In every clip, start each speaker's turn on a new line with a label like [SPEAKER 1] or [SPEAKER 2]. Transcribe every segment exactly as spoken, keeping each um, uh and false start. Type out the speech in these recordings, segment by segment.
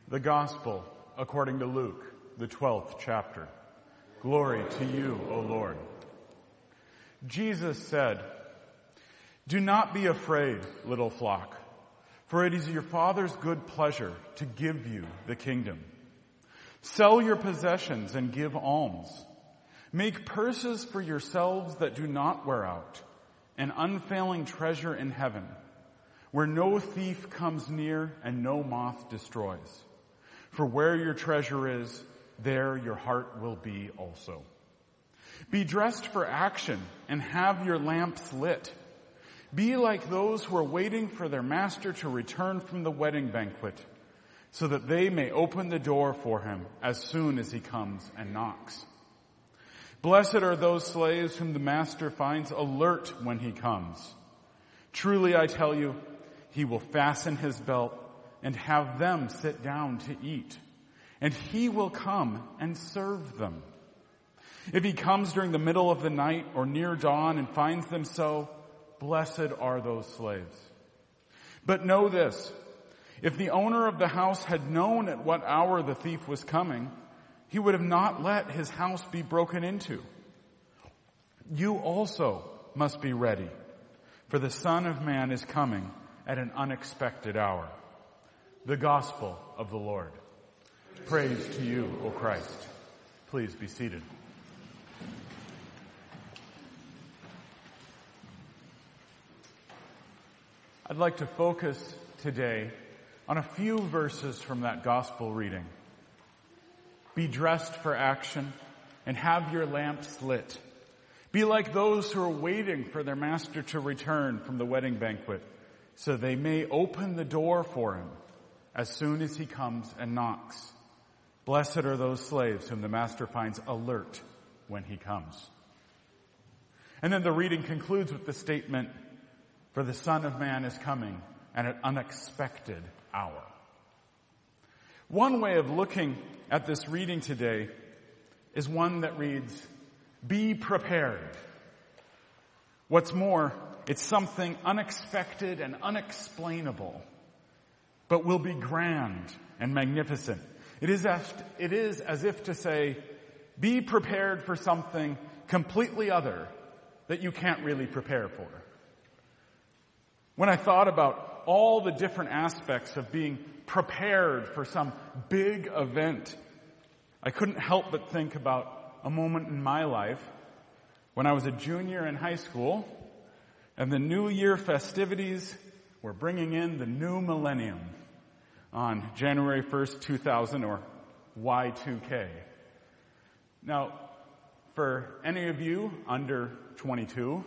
[SPEAKER 1] The Gospel according to Luke, the twelfth chapter. Glory to you, O Lord. Jesus said, "Do not be afraid, little flock, for it is your Father's good pleasure to give you the kingdom. Sell your possessions and give alms. Make purses for yourselves that do not wear out, an unfailing treasure in heaven, where no thief comes near and no moth destroys. For where your treasure is, there your heart will be also. Be dressed for action and have your lamps lit. Be like those who are waiting for their master to return from the wedding banquet, so that they may open the door for him as soon as he comes and knocks. Blessed are those slaves whom the master finds alert when he comes. Truly I tell you, he will fasten his belt and have them sit down to eat, and he will come and serve them. If he comes during the middle of the night or near dawn and finds them so, blessed are those slaves. But know this, if the owner of the house had known at what hour the thief was coming, he would have not let his house be broken into. You also must be ready, for the Son of Man is coming at an unexpected hour." The Gospel of the Lord. Praise to you, O Christ. Please be seated. I'd like to focus today on a few verses from that Gospel reading. Be dressed for action and have your lamps lit. Be like those who are waiting for their master to return from the wedding banquet, so they may open the door for him as soon as he comes and knocks. Blessed are those slaves whom the master finds alert when he comes. And then the reading concludes with the statement, "For the Son of Man is coming at an unexpected hour." One way of looking at this reading today is one that reads, "Be prepared." What's more, it's something unexpected and unexplainable, but will be grand and magnificent. It is as, it is as if to say, be prepared for something completely other that you can't really prepare for. When I thought about all the different aspects of being prepared for some big event, I couldn't help but think about a moment in my life when I was a junior in high school and the New Year festivities were bringing in the new millennium on January first, two thousand, or Y two K. Now, for any of you under twenty-two,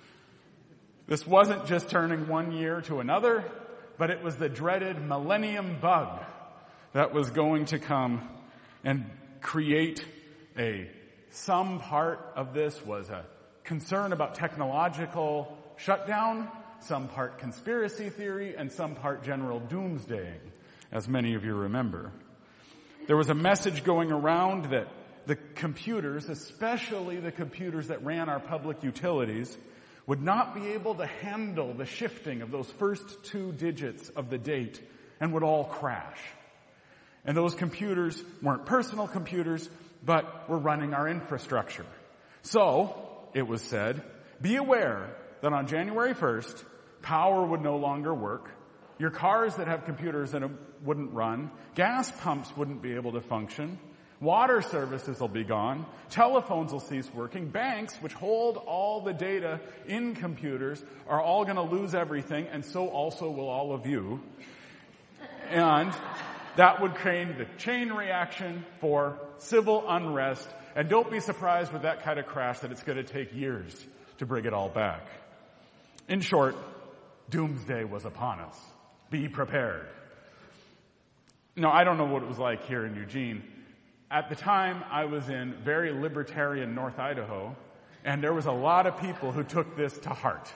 [SPEAKER 1] this wasn't just turning one year to another, but it was the dreaded millennium bug that was going to come and create a, some part of this was a concern about technological shutdown, some part conspiracy theory, and some part general doomsdaying, as many of you remember. There was a message going around that the computers, especially the computers that ran our public utilities, would not be able to handle the shifting of those first two digits of the date and would all crash. And those computers weren't personal computers, but were running our infrastructure. So, it was said, be aware that on January first, power would no longer work. Your cars that have computers in them wouldn't run. Gas pumps wouldn't be able to function. Water services will be gone. Telephones will cease working. Banks, which hold all the data in computers, are all going to lose everything, and so also will all of you. And that would create the chain reaction for civil unrest. And don't be surprised with that kind of crash that it's going to take years to bring it all back. In short, doomsday was upon us. Be prepared. Now, I don't know what it was like here in Eugene. At the time, I was in very libertarian North Idaho, and there was a lot of people who took this to heart.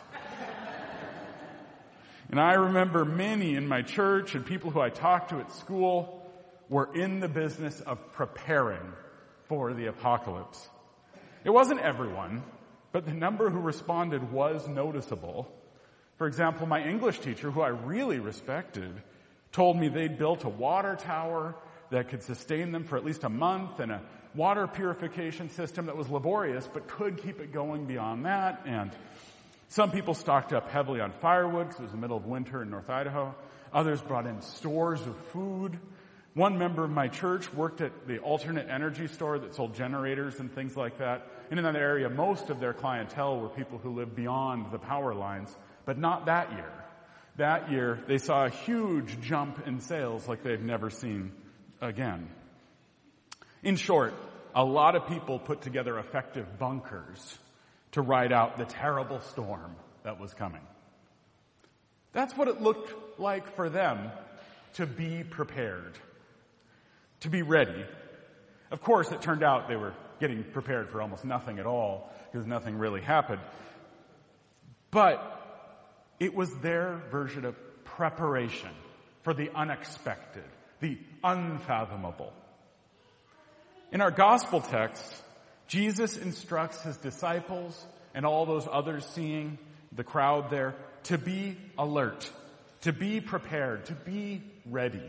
[SPEAKER 1] And I remember many in my church and people who I talked to at school were in the business of preparing for the apocalypse. It wasn't everyone, but the number who responded was noticeable. For example, my English teacher, who I really respected, told me they'd built a water tower that could sustain them for at least a month and a water purification system that was laborious but could keep it going beyond that. And some people stocked up heavily on firewood because it was the middle of winter in North Idaho. Others brought in stores of food. One member of my church worked at the alternate energy store that sold generators and things like that. And in that area, most of their clientele were people who lived beyond the power lines, but not that year. That year, they saw a huge jump in sales like they've never seen again. In short, a lot of people put together effective bunkers to ride out the terrible storm that was coming. That's what it looked like for them to be prepared, to be ready. Of course, it turned out they were getting prepared for almost nothing at all because nothing really happened. But it was their version of preparation for the unexpected, the unfathomable. In our gospel text, Jesus instructs his disciples and all those others seeing the crowd there to be alert, to be prepared, to be ready.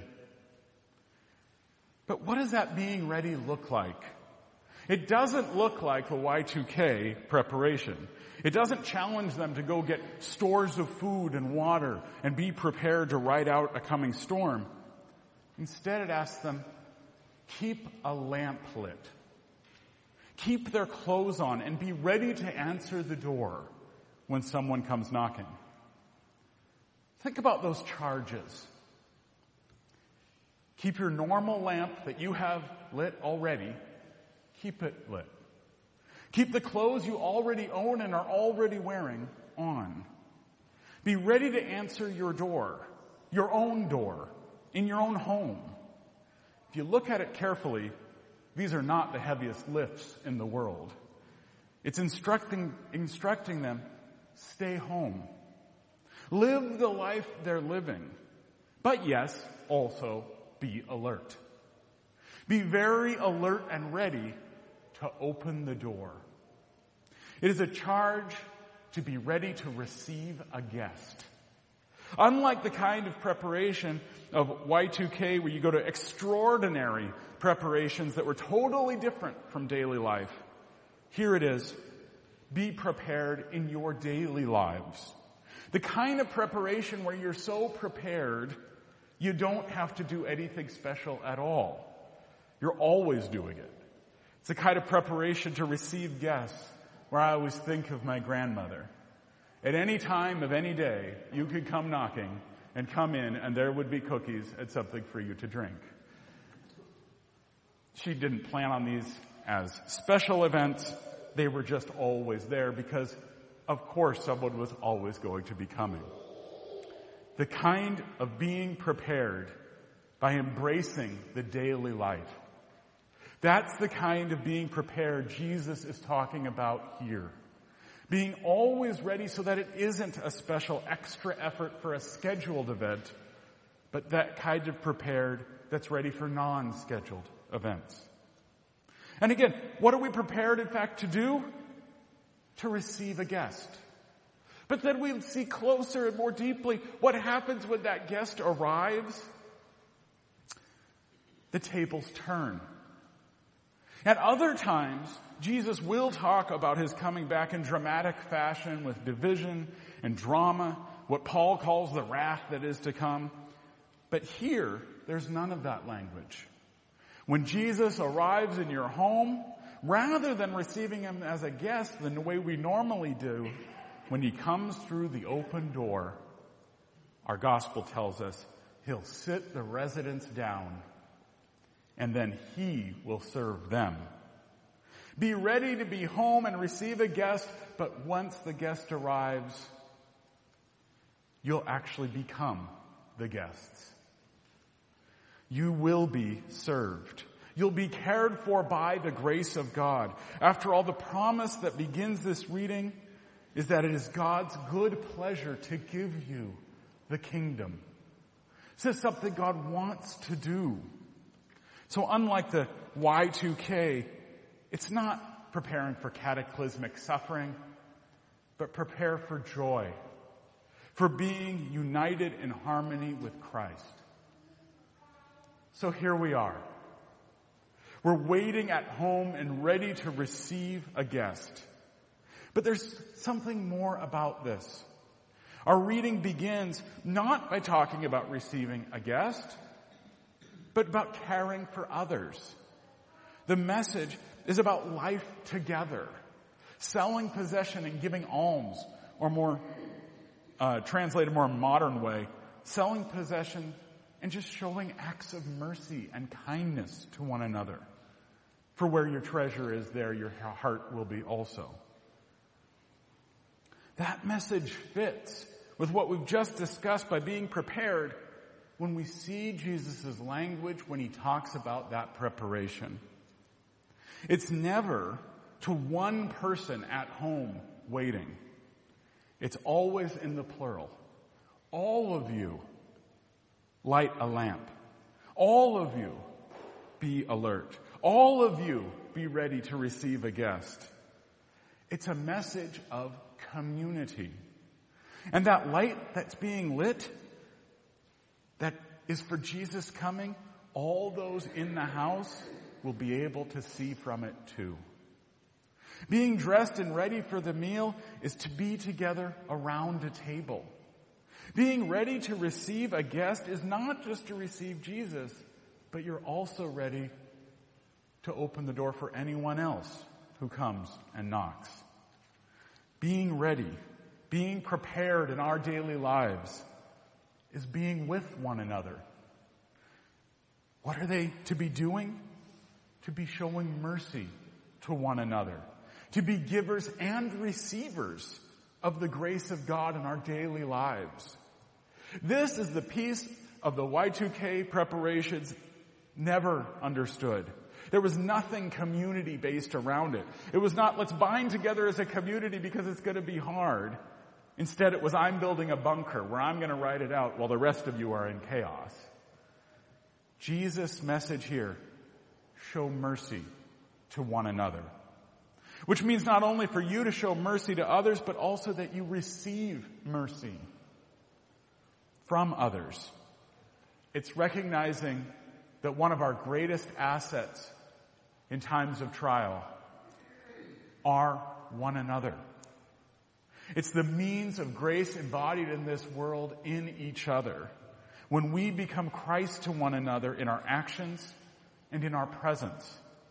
[SPEAKER 1] But what does that being ready look like? It doesn't look like the Y two K preparation. It doesn't challenge them to go get stores of food and water and be prepared to ride out a coming storm. Instead, it asks them, keep a lamp lit. Keep their clothes on and be ready to answer the door when someone comes knocking. Think about those charges. Keep your normal lamp that you have lit already, keep it lit. Keep the clothes you already own and are already wearing on. Be ready to answer your door, your own door, in your own home. If you look at it carefully, these are not the heaviest lifts in the world. It's instructing, instructing them, stay home. Live the life they're living. But yes, also be alert. Be very alert and ready to open the door. It is a charge to be ready to receive a guest. Unlike the kind of preparation of Y two K where you go to extraordinary preparations that were totally different from daily life, here it is. Be prepared in your daily lives. The kind of preparation where you're so prepared you don't have to do anything special at all. You're always doing it. It's the kind of preparation to receive guests where I always think of my grandmother. At any time of any day, you could come knocking and come in and there would be cookies and something for you to drink. She didn't plan on these as special events. They were just always there because, of course, someone was always going to be coming. The kind of being prepared by embracing the daily life. That's the kind of being prepared Jesus is talking about here. Being always ready so that it isn't a special extra effort for a scheduled event, but that kind of prepared that's ready for non-scheduled events. And again, what are we prepared, in fact, to do? To receive a guest. But then we see closer and more deeply what happens when that guest arrives. The tables turn. At other times, Jesus will talk about his coming back in dramatic fashion with division and drama, what Paul calls the wrath that is to come. But here, there's none of that language. When Jesus arrives in your home, rather than receiving him as a guest in the way we normally do, when he comes through the open door, our gospel tells us he'll sit the residents down and then he will serve them. Be ready to be home and receive a guest, but once the guest arrives, you'll actually become the guests. You will be served. You'll be cared for by the grace of God. After all, the promise that begins this reading is that it is God's good pleasure to give you the kingdom. This is something God wants to do. So unlike the Y two K, it's not preparing for cataclysmic suffering, but prepare for joy, for being united in harmony with Christ. So here we are. We're waiting at home and ready to receive a guest. But there's something more about this. Our reading begins not by talking about receiving a guest, but about caring for others. The message is about life together, selling possession and giving alms, or more, uh, translated more modern way, selling possession and just showing acts of mercy and kindness to one another. For where your treasure is, there your heart will be also. That message fits with what we've just discussed by being prepared when we see Jesus' language when he talks about that preparation. It's never to one person at home waiting. It's always in the plural. All of you light a lamp. All of you be alert. All of you be ready to receive a guest. It's a message of community. And that light that's being lit, that is for Jesus coming, all those in the house will be able to see from it too. Being dressed and ready for the meal is to be together around a table. Being ready to receive a guest is not just to receive Jesus, but you're also ready to open the door for anyone else who comes and knocks. Being ready, being prepared in our daily lives is being with one another. What are they to be doing? To be showing mercy to one another. To be givers and receivers of the grace of God in our daily lives. This is the piece of the Y two K preparations never understood. There was nothing community-based around it. It was not, let's bind together as a community because it's going to be hard. Instead, it was, I'm building a bunker where I'm going to ride it out while the rest of you are in chaos. Jesus' message here, show mercy to one another. Which means not only for you to show mercy to others, but also that you receive mercy from others. It's recognizing that one of our greatest assets in times of trial are one another. It's the means of grace embodied in this world in each other. When we become Christ to one another in our actions and in our presence.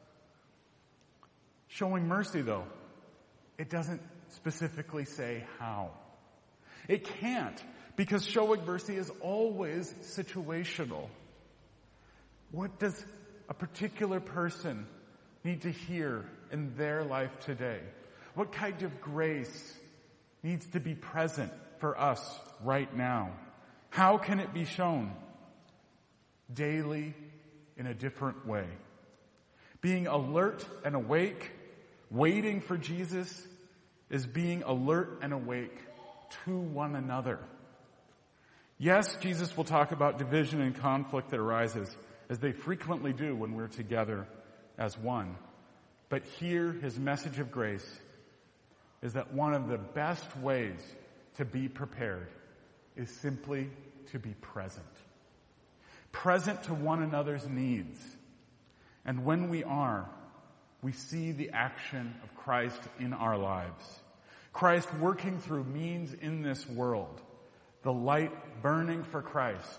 [SPEAKER 1] Showing mercy, though, it doesn't specifically say how. It can't, because showing mercy is always situational. What does a particular person need to hear in their life today? What kind of grace needs to be present for us right now? How can it be shown? Daily, in a different way. Being alert and awake, waiting for Jesus, is being alert and awake to one another. Yes, Jesus will talk about division and conflict that arises, as they frequently do when we're together as one. But here, his message of grace is that one of the best ways to be prepared is simply to be present. Present to one another's needs. And when we are, we see the action of Christ in our lives. Christ working through means in this world. The light burning for Christ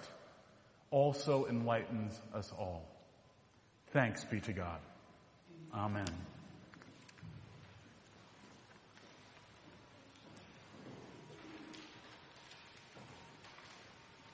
[SPEAKER 1] also enlightens us all. Thanks be to God. Amen.